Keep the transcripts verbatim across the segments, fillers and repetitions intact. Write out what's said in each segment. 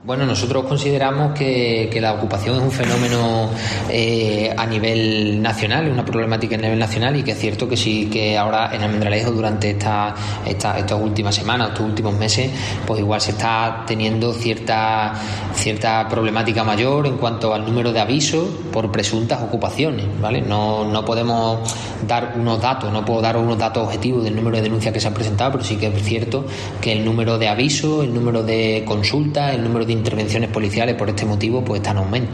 Bueno, nosotros consideramos que, que la ocupación es un fenómeno eh, a nivel nacional, es una problemática a nivel nacional, y que es cierto que sí, que ahora en Almendralejo durante esta, esta, estas últimas semanas, estos últimos meses, pues igual se está teniendo cierta, cierta problemática mayor en cuanto al número de avisos por presuntas ocupaciones, ¿vale? No, no podemos dar unos datos, no puedo dar unos datos objetivos del número de denuncias que se han presentado, pero sí que es cierto que el número de avisos, el número de consultas, el número de intervenciones policiales por este motivo pues está en aumento.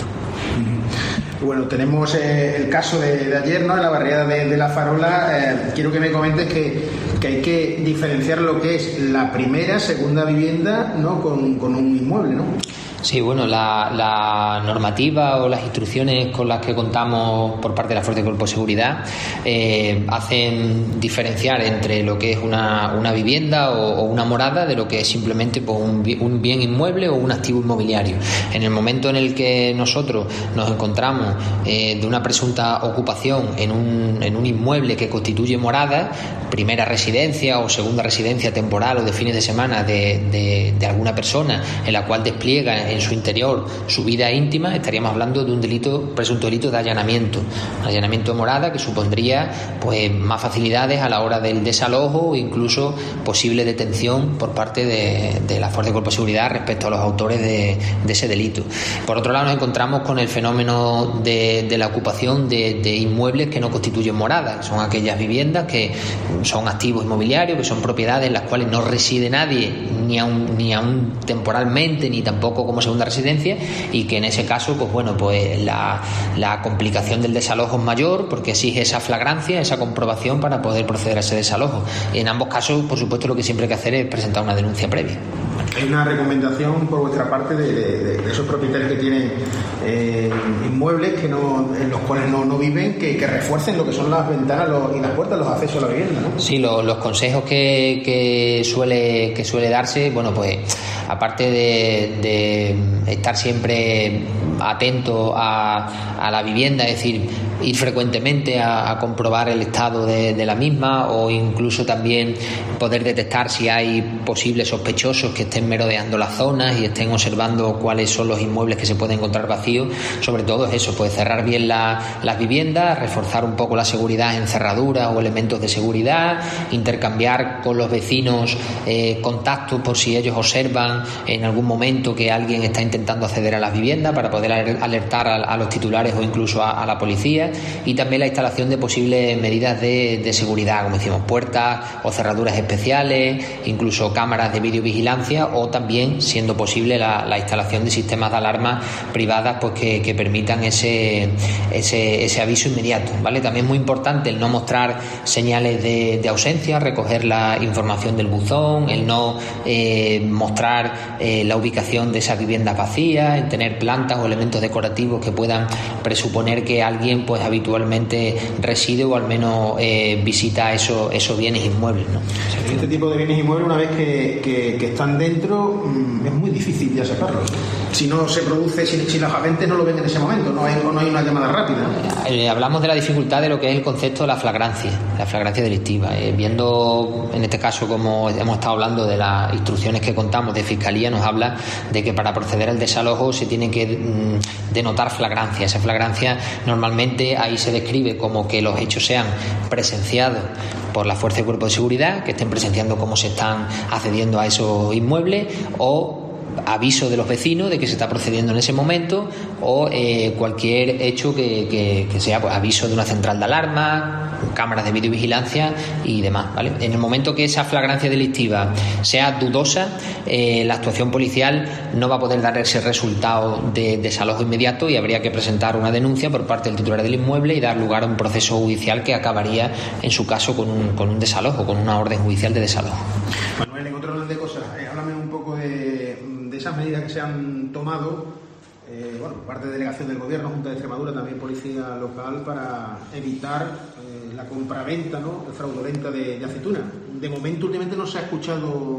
Bueno, tenemos eh, el caso de, de ayer, ¿no?, en la barriada de, de La Farola. Eh, quiero que me comentes que, que hay que diferenciar lo que es la primera, segunda vivienda, ¿no?, con, con un inmueble, ¿no? Sí, bueno, la, la normativa o las instrucciones con las que contamos por parte de la Fuerza de Cuerpo de Seguridad eh, hacen diferenciar entre lo que es una, una vivienda o, o una morada de lo que es simplemente pues, un, un bien inmueble o un activo inmobiliario. En el momento en el que nosotros nos encontramos eh, de una presunta ocupación en un, en un inmueble que constituye morada, primera residencia o segunda residencia temporal o de fines de semana de, de, de alguna persona en la cual despliega en su interior su vida íntima, estaríamos hablando de un delito, presunto delito de allanamiento, allanamiento de morada, que supondría pues más facilidades a la hora del desalojo o incluso posible detención por parte de, de la Fuerza de Cuerpo de Seguridad respecto a los autores de, de ese delito. Por otro lado, nos encontramos con el fenómeno de, de la ocupación de, de inmuebles que no constituyen morada, son aquellas viviendas que son activos inmobiliarios, que son propiedades en las cuales no reside nadie, ni aun, ni aun temporalmente, ni tampoco como segunda residencia, y que en ese caso, pues bueno, pues la, la complicación del desalojo es mayor porque exige esa flagrancia, esa comprobación para poder proceder a ese desalojo. Y en ambos casos, por supuesto, lo que siempre hay que hacer es presentar una denuncia previa. Hay una recomendación por vuestra parte de, de, de esos propietarios que tienen eh, inmuebles que no, en los cuales no, no viven, que, que refuercen lo que son las ventanas los, y las puertas, los accesos a la vivienda, ¿no? Sí, lo, los consejos que, que suele que suele darse, bueno, pues aparte de, de estar siempre atento a, a la vivienda, es decir, ir frecuentemente a, a comprobar el estado de, de la misma, o incluso también poder detectar si hay posibles sospechosos que estén merodeando las zonas y estén observando cuáles son los inmuebles que se pueden encontrar vacíos. Sobre todo es eso, pues cerrar bien la, las viviendas, reforzar un poco la seguridad en cerraduras o elementos de seguridad, intercambiar con los vecinos eh, contactos por si ellos observan en algún momento que alguien está intentando acceder a las viviendas para poder alertar a, a los titulares o incluso a, a la policía, y también la instalación de posibles medidas de, de seguridad, como decimos, puertas o cerraduras especiales, incluso cámaras de videovigilancia, o también, siendo posible, la, la instalación de sistemas de alarma privadas pues que, que permitan ese, ese, ese aviso inmediato, ¿vale? También es muy importante el no mostrar señales de, de ausencia, recoger la información del buzón, el no eh, mostrar eh, la ubicación de esas viviendas vacías, el tener plantas o elementos decorativos que puedan presuponer que alguien pues habitualmente reside o al menos eh, visita esos, esos bienes inmuebles, ¿no? Este tipo de bienes inmuebles, una vez que, que, que están dentro, es muy difícil ya sacarlos. Si no se produce, si, si los agentes no lo ven en ese momento, no hay, no hay una llamada rápida, ¿no? Eh, hablamos de la dificultad de lo que es el concepto de la flagrancia, la flagrancia delictiva. Eh, viendo, en este caso, como hemos estado hablando de las instrucciones que contamos de Fiscalía, nos habla de que para proceder al desalojo se tiene que mm, denotar flagrancia. Esa flagrancia normalmente ahí se describe como que los hechos sean presenciados por la Fuerza de Cuerpo de Seguridad, que estén presenciando cómo se están accediendo a esos inmuebles, o aviso de los vecinos de que se está procediendo en ese momento, o eh, cualquier hecho que, que, que sea pues, aviso de una central de alarma, cámaras de videovigilancia y demás, ¿vale? En el momento que esa flagrancia delictiva sea dudosa, eh, la actuación policial no va a poder dar ese resultado de desalojo inmediato, y habría que presentar una denuncia por parte del titular del inmueble y dar lugar a un proceso judicial que acabaría en su caso con un, con un desalojo, con una orden judicial de desalojo. Manuel, en otro orden de cosas, eh, háblame un poco de, de esas medidas que se han tomado, eh, bueno, parte de delegación del Gobierno, Junta de Extremadura, también Policía Local, para evitar eh, la compraventa, ¿no?, fraudulenta de, de aceituna. De momento, últimamente no se ha escuchado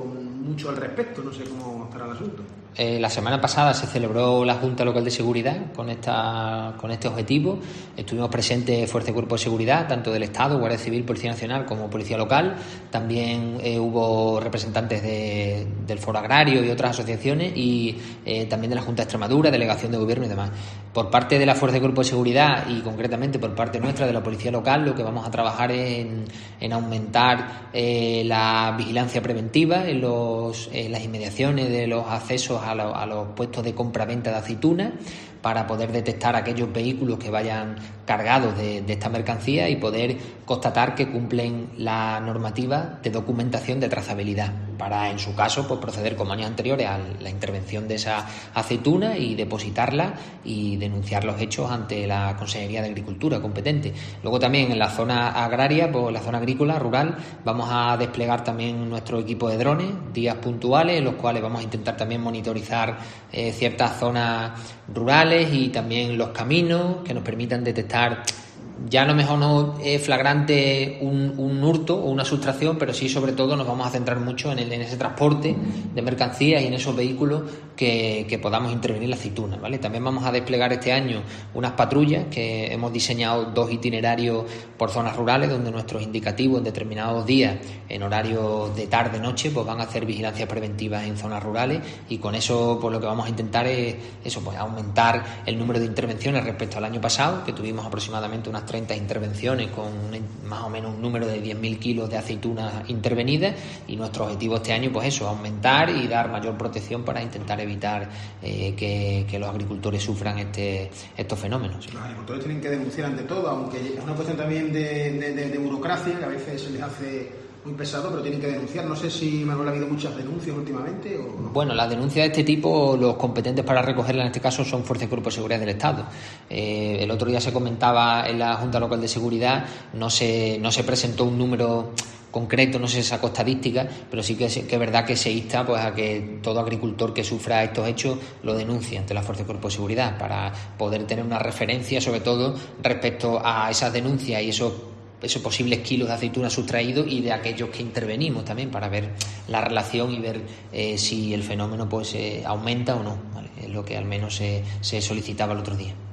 mucho al respecto, no sé cómo estará el asunto. Eh, la semana pasada se celebró la Junta Local de Seguridad con esta con este objetivo. Estuvimos presentes Fuerza y Cuerpo de Seguridad, tanto del Estado, Guardia Civil, Policía Nacional como Policía Local. También eh, hubo representantes de, del Foro Agrario y otras asociaciones, y eh, también de la Junta de Extremadura, Delegación de Gobierno y demás. Por parte de la Fuerza y Cuerpo de Seguridad y concretamente por parte nuestra de la Policía Local, lo que vamos a trabajar es en, en aumentar eh, la vigilancia preventiva en, los, en las inmediaciones de los accesos a, lo, a los puestos de compra-venta de aceitunas, para poder detectar aquellos vehículos que vayan cargados de, de esta mercancía y poder constatar que cumplen la normativa de documentación de trazabilidad, para en su caso pues proceder como años anteriores a la intervención de esa aceituna y depositarla y denunciar los hechos ante la Consejería de Agricultura competente. Luego también en la zona agraria, pues la zona agrícola, rural, vamos a desplegar también nuestro equipo de drones, días puntuales en los cuales vamos a intentar también monitorizar eh, ciertas zonas rurales y también los caminos que nos permitan detectar. Ya a lo mejor no es flagrante un, un hurto o una sustracción, pero sí, sobre todo, nos vamos a centrar mucho en, el, en ese transporte de mercancías y en esos vehículos que, que podamos intervenir en la aceituna, ¿vale? También vamos a desplegar este año unas patrullas, que hemos diseñado dos itinerarios por zonas rurales, donde nuestros indicativos en determinados días, en horarios de tarde-noche, pues van a hacer vigilancias preventivas en zonas rurales, y con eso pues lo que vamos a intentar es eso, pues aumentar el número de intervenciones respecto al año pasado, que tuvimos aproximadamente unas treinta intervenciones con más o menos un número de diez mil kilos de aceitunas intervenidas, y nuestro objetivo este año pues eso, aumentar y dar mayor protección para intentar evitar eh, que, que los agricultores sufran este, estos fenómenos. Los agricultores tienen que denunciar ante todo, aunque es una cuestión también de, de, de, de burocracia, que a veces se les hace muy pesado, pero tienen que denunciar. No sé si, Manuel, ha habido muchas denuncias últimamente o no. Bueno, las denuncias de este tipo, los competentes para recogerlas en este caso son Fuerza y Cuerpo de Seguridad del Estado. Eh, el otro día se comentaba en la Junta Local de Seguridad, no se, no se presentó un número concreto, no se sacó estadística, pero sí que es, que es verdad que se insta pues a que todo agricultor que sufra estos hechos lo denuncie ante la Fuerza y Cuerpo de Seguridad, para poder tener una referencia, sobre todo respecto a esas denuncias y esos esos posibles kilos de aceitunas sustraídos, y de aquellos que intervenimos también, para ver la relación y ver eh, si el fenómeno pues eh, aumenta o no, ¿vale? Es lo que al menos se, se solicitaba el otro día.